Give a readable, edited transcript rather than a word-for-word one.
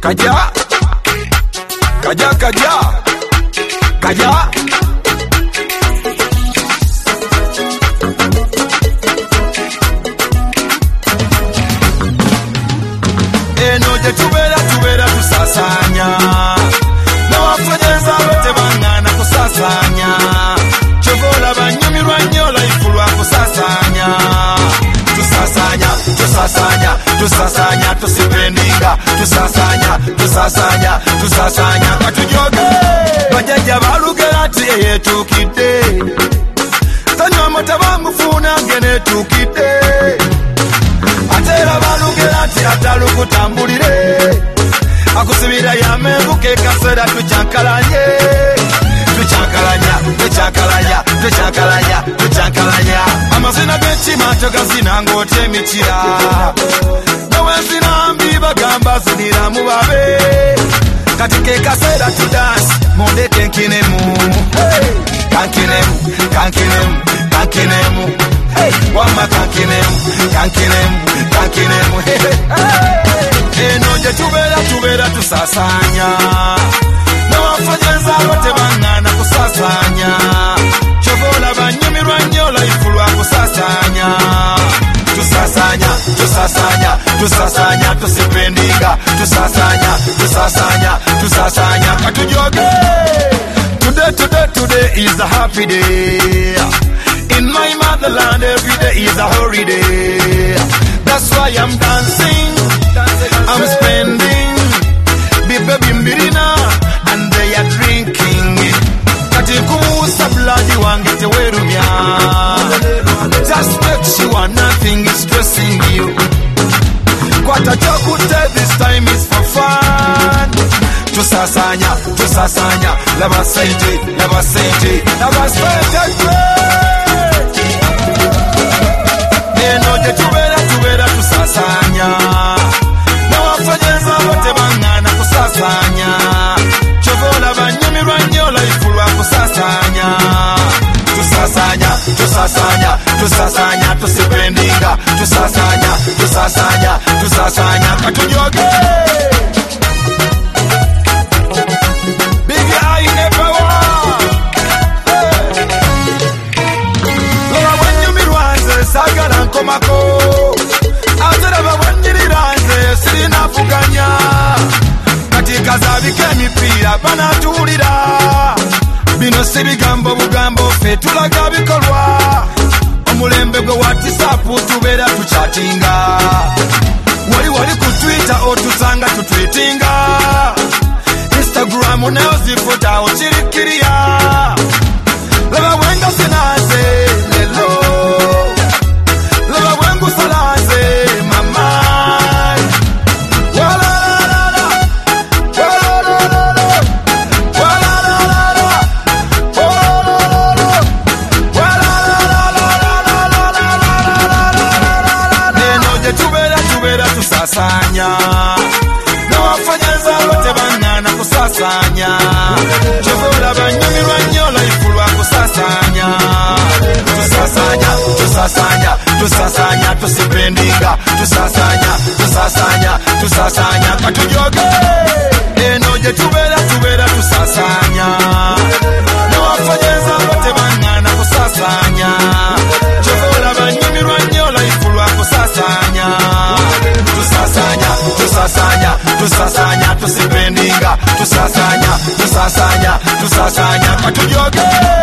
Kaja, kaja, kaja, kaja. Enoje tubera tusasanya. Nawafanyeza bote bangana kusasanya. Chogola banyumirwa nnyo life lwa kusasanya. Tusasanya, tusipendinga. Tusasanya, katujoge. Bajaja balugera ati eyetukide. Tanywa mata bangufuna ngene tukide. Atera balugera ati atalukutambulire. Akusibira yamebuke kasera tuchankalanye. Amazina g'ekima togazina ng'otemikira. Nawezina mbi bagamba zinira mubabe. Kati ke kasera tu dance monde kenkinemu. Kankinemu. Wama kankinemu. Enoje tubera tusasanya. Nawafanyeza bote bangana kusasanya. Chogola banyumirwa nnyo life lwa kusasanya. Tusasanya, tusipendinga. Tusasanya, katujoge. Today is a happy day. In my motherland every day is a holiday. That's why I'm dancing, I'm spending. Baby mbirina and they are drinking. Kati kuusa bloody wange tewerumya. Just make sure nothing is stressing you. Kwata chokute this time is for fun. Tusasanya, lava sente. Enoje tubera tusasanya. Nawafanyeza bote bangana kusasanya. Chogola banyumirwa nnyo life lwa kusasanya. Tusasanya, tusipendinga. Tusasanya, katujoge. Big eye never walk. Lola banyumirwanze sagala nkomako. Ateraba banyiriranze sirina fuganya. Katika zabike emipira banatulira. Bino si bigambo bugambo ffe tulaga bikolwa. Omulembe gwe wa WhatsApp tubeera tuchatinga. Wali ku Twitter otusanga tutweetinga. Instagram neozifota okirikiriya. Laba bwenga sinaze lelo. Laba bwengu salaze mama. Tusasanya. Nawafanyeza bote bangana kusasanya. Chogola banyumirwa nnyo life lwa kusasanya. Tusasanya, tusipendinga. Tusasanya, katujoge. Enoje tubera tusasanya. Nawafanyeza bote bangana kusasanya. Chogola banyumirwa nnyo life lwa kusasanya. Tusasanya, tusipendinga. Tusasanya, katujoge.